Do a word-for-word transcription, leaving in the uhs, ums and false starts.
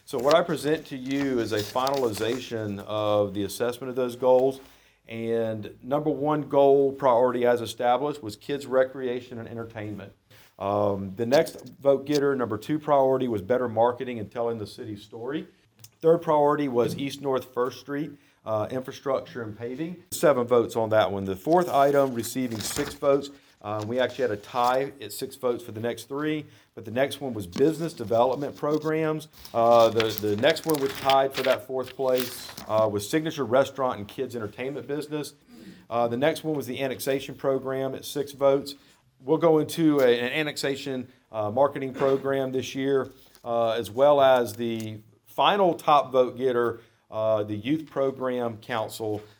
So what I present to you is a finalization of the assessment of those goals. And number one goal priority as established was kids recreation and entertainment. Um, the next vote getter, number two priority, was better marketing and telling the city's story. Third priority was East North First Street, uh, infrastructure and paving. Seven votes on that one. The fourth item receiving six votes. Um, we actually had a tie at six votes for the next three, but the next one was business development programs. Uh, the, the next one was tied for that fourth place uh, was signature restaurant and kids entertainment business. Uh, the next one was the annexation program at six votes. We'll go into a, an annexation uh, marketing program this year, uh, as well as the final top vote getter, uh, the Youth Program Council